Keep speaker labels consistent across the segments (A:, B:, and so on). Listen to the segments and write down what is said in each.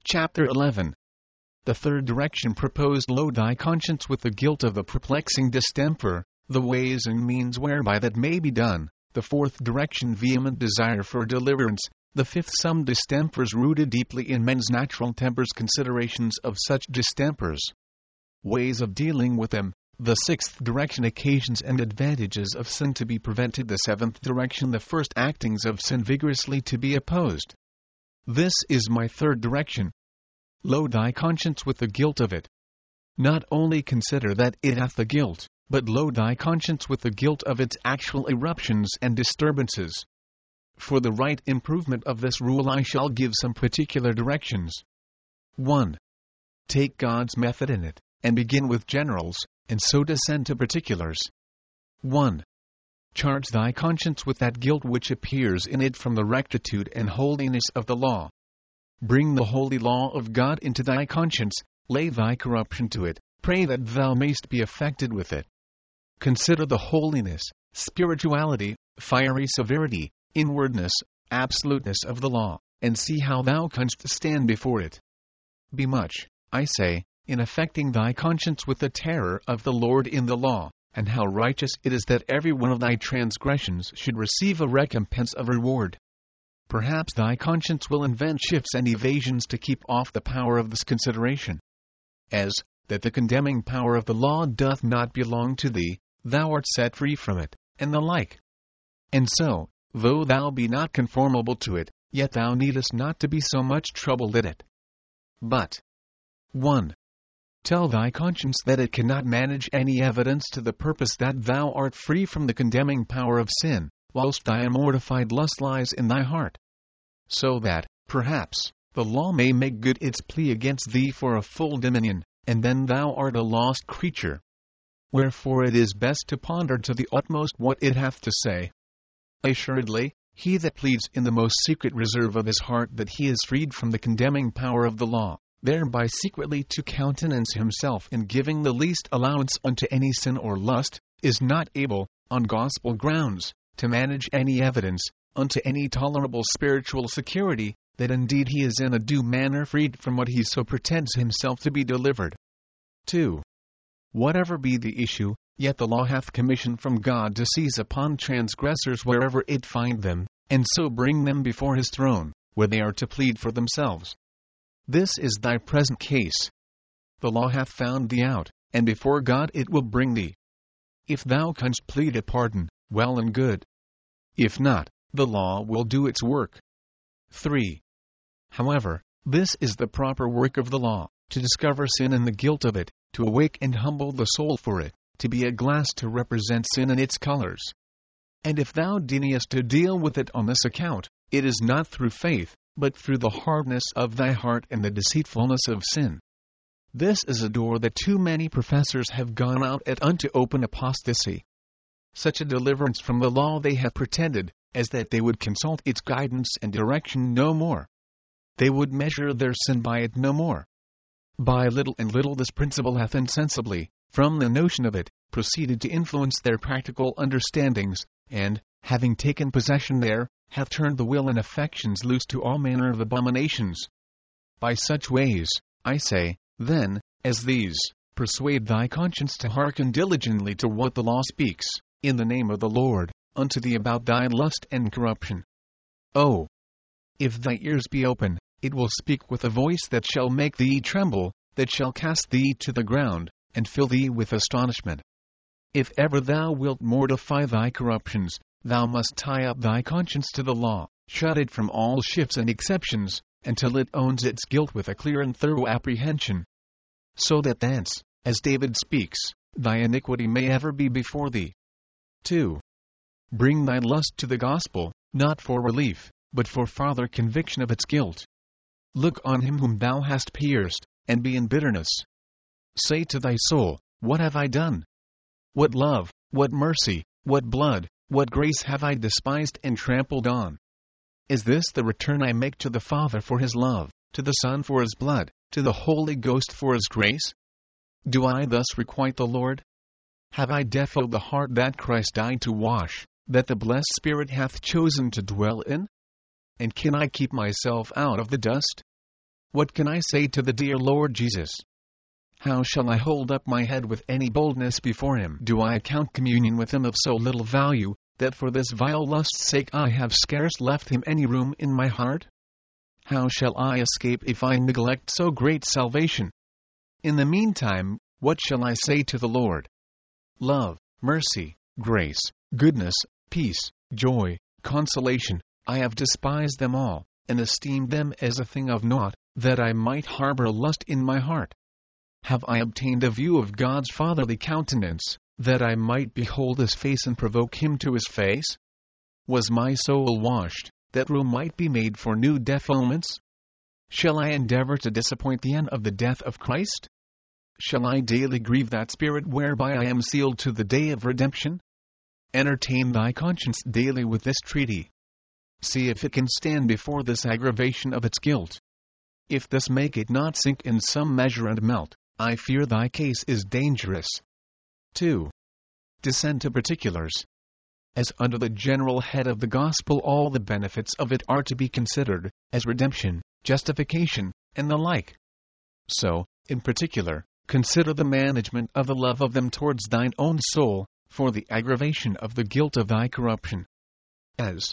A: Chapter 11. The third direction proposed: load thy conscience with the guilt of the perplexing distemper, the ways and means whereby that may be done. The fourth direction: vehement desire for deliverance. The fifth: some distempers rooted deeply in men's natural tempers, considerations of such distempers, ways of dealing with them. The sixth direction: occasions and advantages of sin to be prevented. The seventh direction: the first actings of sin vigorously to be opposed. This is my third direction. Load thy conscience with the guilt of it. Not only consider that it hath the guilt, but load thy conscience with the guilt of its actual eruptions and disturbances. For the right improvement of this rule I shall give some particular directions. 1. Take God's method in it, and begin with generals, and so descend to particulars. 1. Charge thy conscience with that guilt which appears in it from the rectitude and holiness of the law. Bring the holy law of God into thy conscience, lay thy corruption to it, pray that thou mayst be affected with it. Consider the holiness, spirituality, fiery severity, inwardness, absoluteness of the law, and see how thou canst stand before it. Be much, I say, in affecting thy conscience with the terror of the Lord in the law, and how righteous it is that every one of thy transgressions should receive a recompense of reward. Perhaps thy conscience will invent shifts and evasions to keep off the power of this consideration. As, that the condemning power of the law doth not belong to thee, thou art set free from it, and the like. And so, though thou be not conformable to it, yet thou needest not to be so much troubled at it. But 1. Tell thy conscience that it cannot manage any evidence to the purpose that thou art free from the condemning power of sin, whilst thy immortified lust lies in thy heart. So that, perhaps, the law may make good its plea against thee for a full dominion, and then thou art a lost creature. Wherefore it is best to ponder to the utmost what it hath to say. Assuredly, he that pleads in the most secret reserve of his heart that he is freed from the condemning power of the law, thereby secretly to countenance himself in giving the least allowance unto any sin or lust, is not able, on gospel grounds, to manage any evidence, unto any tolerable spiritual security, that indeed he is in a due manner freed from what he so pretends himself to be delivered. 2. Whatever be the issue, yet the law hath commission from God to seize upon transgressors wherever it find them, and so bring them before his throne, where they are to plead for themselves. This is thy present case. The law hath found thee out, and before God it will bring thee. If thou canst plead a pardon, well and good. If not, the law will do its work. 3. However, this is the proper work of the law, to discover sin and the guilt of it, to awake and humble the soul for it, to be a glass to represent sin in its colors. And if thou deignest to deal with it on this account, it is not through faith, but through the hardness of thy heart and the deceitfulness of sin. This is a door that too many professors have gone out at unto open apostasy. Such a deliverance from the law they have pretended, as that they would consult its guidance and direction no more. They would measure their sin by it no more. By little and little this principle hath insensibly, from the notion of it, proceeded to influence their practical understandings, and, having taken possession there, hath turned the will and affections loose to all manner of abominations. By such ways, I say, then, as these, persuade thy conscience to hearken diligently to what the law speaks, in the name of the Lord, unto thee about thy lust and corruption. Oh! If thy ears be open, it will speak with a voice that shall make thee tremble, that shall cast thee to the ground, and fill thee with astonishment. If ever thou wilt mortify thy corruptions, thou must tie up thy conscience to the law, shut it from all shifts and exceptions, until it owns its guilt with a clear and thorough apprehension. So that thence, as David speaks, thy iniquity may ever be before thee. 2. Bring thy lust to the gospel, not for relief, but for farther conviction of its guilt. Look on him whom thou hast pierced, and be in bitterness. Say to thy soul, what have I done? What love, what mercy, what blood, what grace have I despised and trampled on? Is this the return I make to the Father for his love, to the Son for his blood, to the Holy Ghost for his grace? Do I thus requite the Lord? Have I defiled the heart that Christ died to wash, that the blessed Spirit hath chosen to dwell in? And can I keep myself out of the dust? What can I say to the dear Lord Jesus? How shall I hold up my head with any boldness before him? Do I account communion with him of so little value, that for this vile lust's sake I have scarce left him any room in my heart? How shall I escape if I neglect so great salvation? In the meantime, what shall I say to the Lord? Love, mercy, grace, goodness, peace, joy, consolation, I have despised them all, and esteemed them as a thing of naught, that I might harbor lust in my heart. Have I obtained a view of God's fatherly countenance, that I might behold his face and provoke him to his face? Was my soul washed, that room might be made for new defilements? Shall I endeavor to disappoint the end of the death of Christ? Shall I daily grieve that Spirit whereby I am sealed to the day of redemption? Entertain thy conscience daily with this treaty. See if it can stand before this aggravation of its guilt. If this make it not sink in some measure and melt, I fear thy case is dangerous. 2. Descend to particulars. As under the general head of the gospel all the benefits of it are to be considered, as redemption, justification, and the like, so, in particular, consider the management of the love of them towards thine own soul, for the aggravation of the guilt of thy corruption. As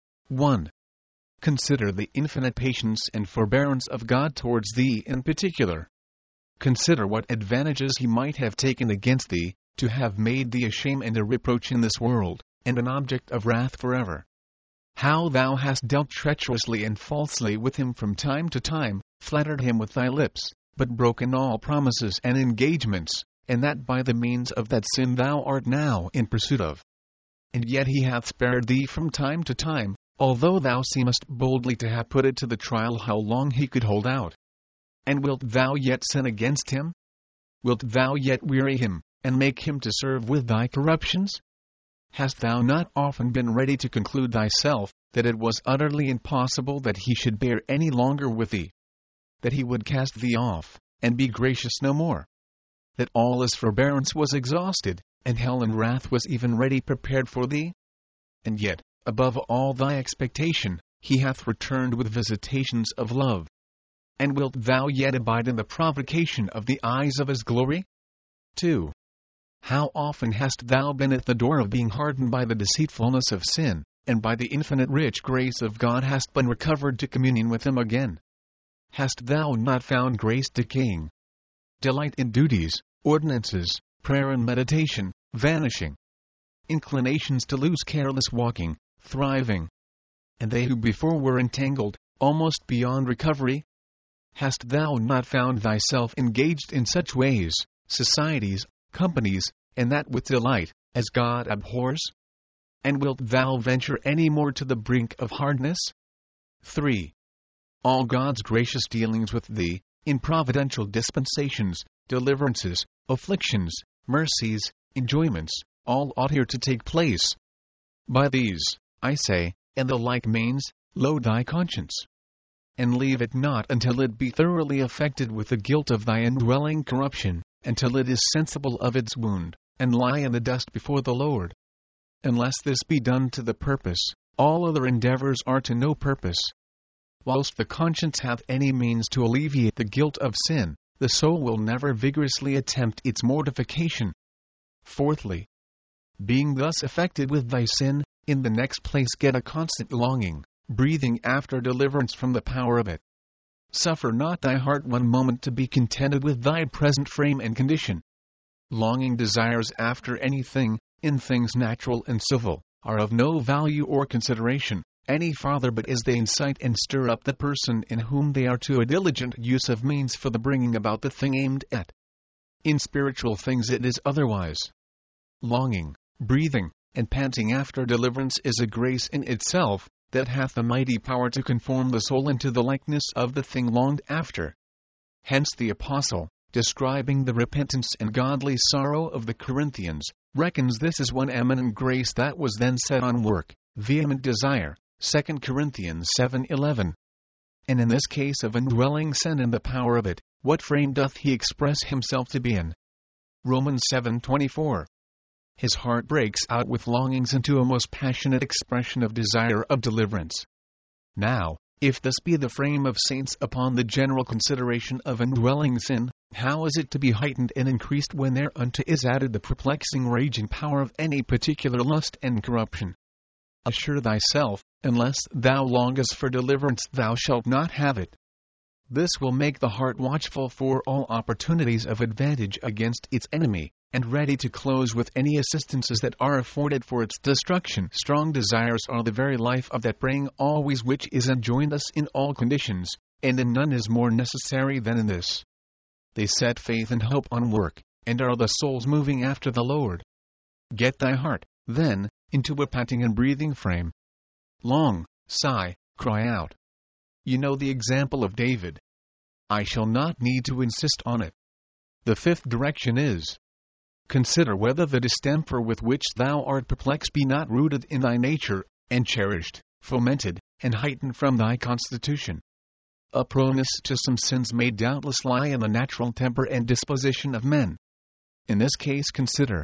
A: 1. Consider the infinite patience and forbearance of God towards thee in particular. Consider what advantages he might have taken against thee, to have made thee a shame and a reproach in this world, and an object of wrath forever. How thou hast dealt treacherously and falsely with him from time to time, flattered him with thy lips, but broken all promises and engagements, and that by the means of that sin thou art now in pursuit of. And yet he hath spared thee from time to time, although thou seemest boldly to have put it to the trial how long he could hold out. And wilt thou yet sin against him? Wilt thou yet weary him, and make him to serve with thy corruptions? Hast thou not often been ready to conclude thyself, that it was utterly impossible that he should bear any longer with thee? That he would cast thee off, and be gracious no more? That all his forbearance was exhausted, and hell and wrath was even ready prepared for thee? And yet, above all thy expectation, he hath returned with visitations of love. And wilt thou yet abide in the provocation of the eyes of his glory? 2. How often hast thou been at the door of being hardened by the deceitfulness of sin, and by the infinite rich grace of God hast been recovered to communion with him again? Hast thou not found grace decaying? Delight in duties, ordinances, prayer and meditation, vanishing. Inclinations to loose careless walking, thriving. And they who before were entangled, almost beyond recovery? Hast thou not found thyself engaged in such ways, societies, companies, and that with delight, as God abhors? And wilt thou venture any more to the brink of hardness? 3. All God's gracious dealings with thee, in providential dispensations, deliverances, afflictions, mercies, enjoyments, all ought here to take place. By these, I say, and the like means, load thy conscience. And leave it not until it be thoroughly affected with the guilt of thy indwelling corruption, until it is sensible of its wound, and lie in the dust before the Lord. Unless this be done to the purpose, all other endeavors are to no purpose. Whilst the conscience hath any means to alleviate the guilt of sin, the soul will never vigorously attempt its mortification. 4thly, being thus affected with thy sin, in the next place get a constant longing, breathing after deliverance from the power of it. Suffer not thy heart one moment to be contented with thy present frame and condition. Longing desires after anything, in things natural and civil, are of no value or consideration, any farther but as they incite and stir up the person in whom they are to a diligent use of means for the bringing about the thing aimed at. In spiritual things it is otherwise. Longing, breathing, and panting after deliverance is a grace in itself, that hath the mighty power to conform the soul into the likeness of the thing longed after. Hence the Apostle, describing the repentance and godly sorrow of the Corinthians, reckons this as one eminent grace that was then set on work, vehement desire, 2 Corinthians 7:11. And in this case of indwelling sin and the power of it, what frame doth he express himself to be in? Romans 7:24. His heart breaks out with longings into a most passionate expression of desire of deliverance. Now, If this be the frame of saints upon the general consideration of indwelling sin, how is it to be heightened and increased when thereunto is added the perplexing raging power of any particular lust and corruption? Assure thyself, unless thou longest for deliverance thou shalt not have it. This will make the heart watchful for all opportunities of advantage against its enemy, and ready to close with any assistances that are afforded for its destruction. Strong desires are the very life of that praying always which is enjoined us in all conditions, and in none is more necessary than in this. They set faith and hope on work, and are the souls moving after the Lord. Get thy heart, then, into a panting and breathing frame. Long, sigh, cry out. You know the example of David. I shall not need to insist on it. The fifth direction is: consider whether the distemper with which thou art perplexed be not rooted in thy nature, and cherished, fomented, and heightened from thy constitution. A proneness to some sins may doubtless lie in the natural temper and disposition of men. In this case consider: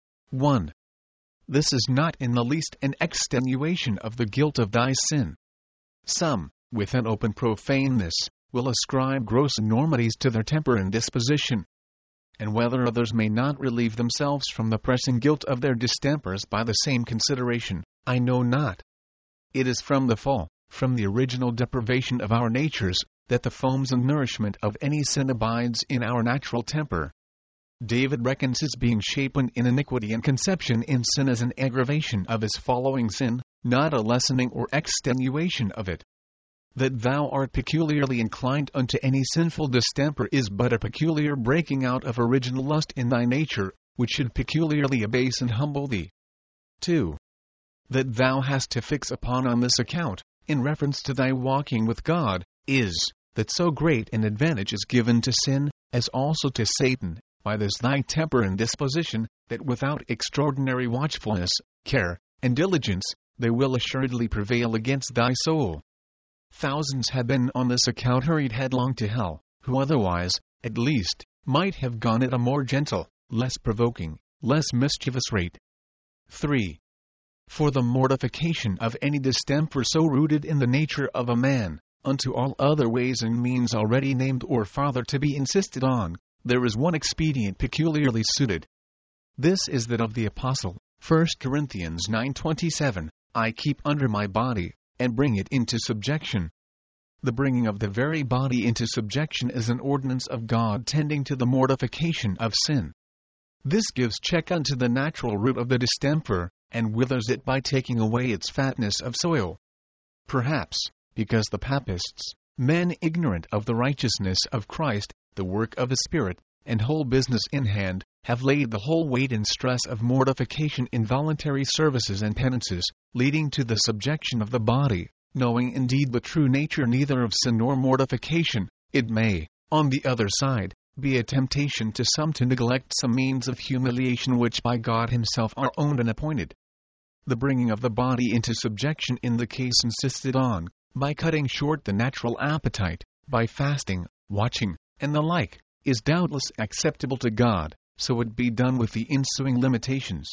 A: 1. This is not in the least an extenuation of the guilt of thy sin. Some, with an open profaneness, will ascribe gross enormities to their temper and disposition. And whether others may not relieve themselves from the pressing guilt of their distempers by the same consideration, I know not. It is from the fall, from the original depravation of our natures, that the foams and nourishment of any sin abides in our natural temper. David reckons his being shapen in iniquity and conception in sin as an aggravation of his following sin, not a lessening or extenuation of it. That thou art peculiarly inclined unto any sinful distemper is but a peculiar breaking out of original lust in thy nature, which should peculiarly abase and humble thee. 2. That thou hast to fix upon on this account, in reference to thy walking with God, is, that so great an advantage is given to sin, as also to Satan, by this thy temper and disposition, that without extraordinary watchfulness, care, and diligence, they will assuredly prevail against thy soul. Thousands have been on this account hurried headlong to hell, who otherwise, at least, might have gone at a more gentle, less provoking, less mischievous rate. 3. For the mortification of any distemper so rooted in the nature of a man, unto all other ways and means already named or farther to be insisted on, there is one expedient peculiarly suited. This is that of the Apostle, 1 Corinthians 9:27, I keep under my body, and bring it into subjection. The bringing of the very body into subjection is an ordinance of God tending to the mortification of sin. This gives check unto the natural root of the distemper, and withers it by taking away its fatness of soil. Perhaps, because the papists, men ignorant of the righteousness of Christ, the work of the Spirit, and whole business in hand, have laid the whole weight and stress of mortification in voluntary services and penances, leading to the subjection of the body, knowing indeed the true nature neither of sin nor mortification. It may, on the other side, be a temptation to some to neglect some means of humiliation which by God Himself are owned and appointed. The bringing of the body into subjection in the case insisted on, by cutting short the natural appetite, by fasting, watching, and the like, is doubtless acceptable to God, so it be done with the ensuing limitations.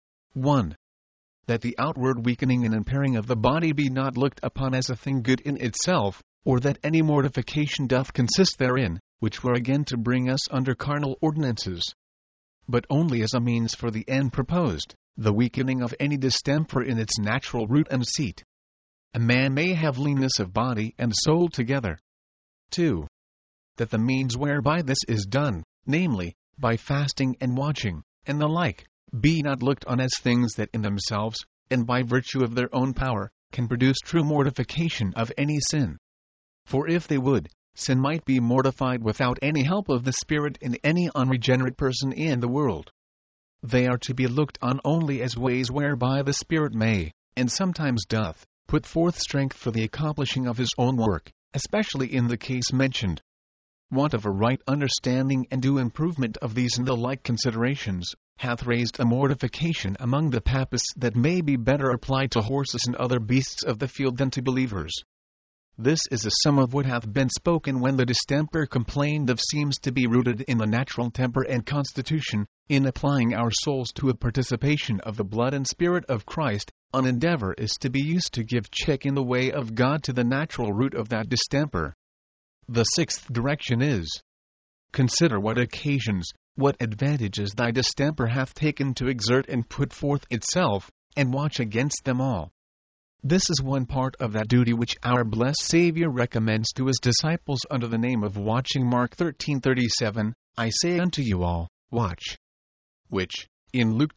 A: 1. That the outward weakening and impairing of the body be not looked upon as a thing good in itself, or that any mortification doth consist therein, which were again to bring us under carnal ordinances, but only as a means for the end proposed, the weakening of any distemper in its natural root and seat. A man may have leanness of body and soul together. 2. That the means whereby this is done, namely, by fasting and watching, and the like, be not looked on as things that in themselves, and by virtue of their own power, can produce true mortification of any sin. For if they would, sin might be mortified without any help of the Spirit in any unregenerate person in the world. They are to be looked on only as ways whereby the Spirit may, and sometimes doth, put forth strength for the accomplishing of His own work, especially in the case mentioned. Want of a right understanding and due improvement of these and the like considerations, hath raised a mortification among the papists that may be better applied to horses and other beasts of the field than to believers. This is a sum of what hath been spoken when the distemper complained of seems to be rooted in the natural temper and constitution, In applying our souls to a participation of the blood and Spirit of Christ, an endeavor is to be used to give check in the way of God to the natural root of that distemper. The sixth direction is: consider what occasions, what advantages thy distemper hath taken to exert and put forth itself, and watch against them all. This is one part of that duty which our blessed Saviour recommends to his disciples under the name of watching. Mark 13:37, I say unto you all, watch. Which, in Luke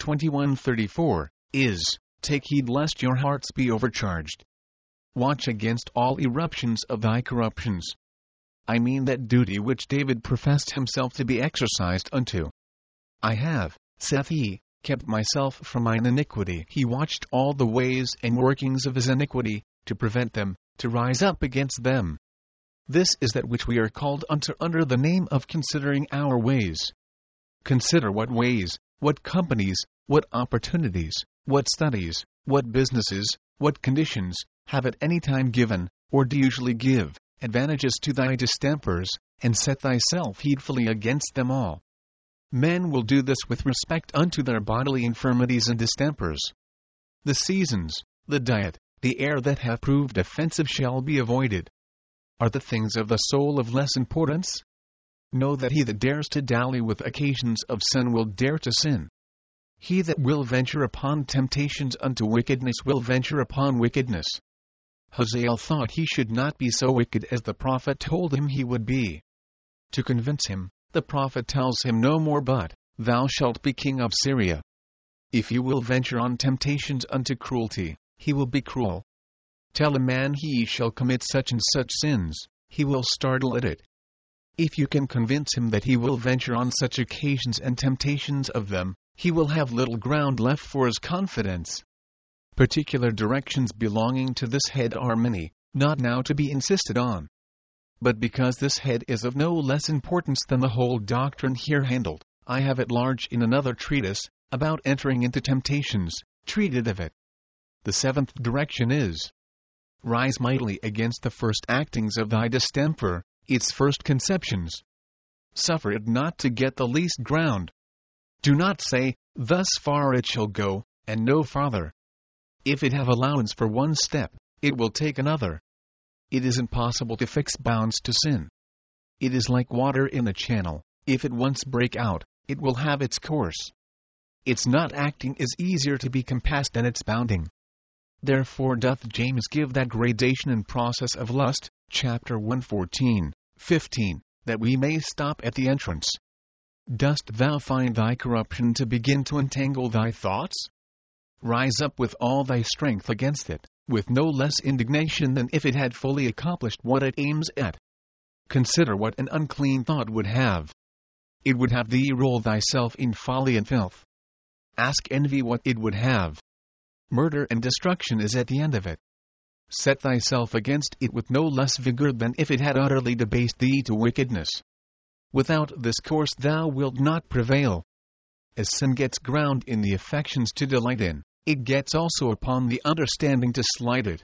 A: 21:34, is, take heed lest your hearts be overcharged. Watch against all eruptions of thy corruptions. I mean that duty which David professed himself to be exercised unto. I have, saith he, kept myself from mine iniquity. He watched all the ways and workings of his iniquity, to prevent them, to rise up against them. This is that which we are called unto under the name of considering our ways. Consider what ways, what companies, what opportunities, what studies, what businesses, what conditions, have at any time given, or do usually give, advantages to thy distempers, and set thyself heedfully against them all. Men will do this with respect unto their bodily infirmities and distempers. The seasons, the diet, the air that have proved offensive shall be avoided. Are the things of the soul of less importance? Know that he that dares to dally with occasions of sin will dare to sin. He that will venture upon temptations unto wickedness will venture upon wickedness. Hazael thought he should not be so wicked as the prophet told him he would be. To convince him, the prophet tells him no more but, thou shalt be king of Syria. If you will venture on temptations unto cruelty, he will be cruel. Tell a man he shall commit such and such sins, he will startle at it. If you can convince him that he will venture on such occasions and temptations of them, he will have little ground left for his confidence. Particular directions belonging to this head are many, not now to be insisted on. But because this head is of no less importance than the whole doctrine here handled, I have at large in another treatise, about entering into temptations, treated of it. The seventh direction is: rise mightily against the first actings of thy distemper, its first conceptions. Suffer it not to get the least ground. Do not say, thus far it shall go, and no farther. If it have allowance for one step, it will take another. It is impossible to fix bounds to sin. It is like water in a channel, if it once break out, it will have its course. Its not acting is easier to be compassed than its bounding. Therefore doth James give that gradation and process of lust, chapter 1:14-15, that we may stop at the entrance. Dost thou find thy corruption to begin to entangle thy thoughts? Rise up with all thy strength against it, with no less indignation than if it had fully accomplished what it aims at. Consider what an unclean thought would have. It would have thee roll thyself in folly and filth. Ask envy what it would have. Murder and destruction is at the end of it. Set thyself against it with no less vigor than if it had utterly debased thee to wickedness. Without this course thou wilt not prevail. As sin gets ground in the affections to delight in, it gets also upon the understanding to slight it.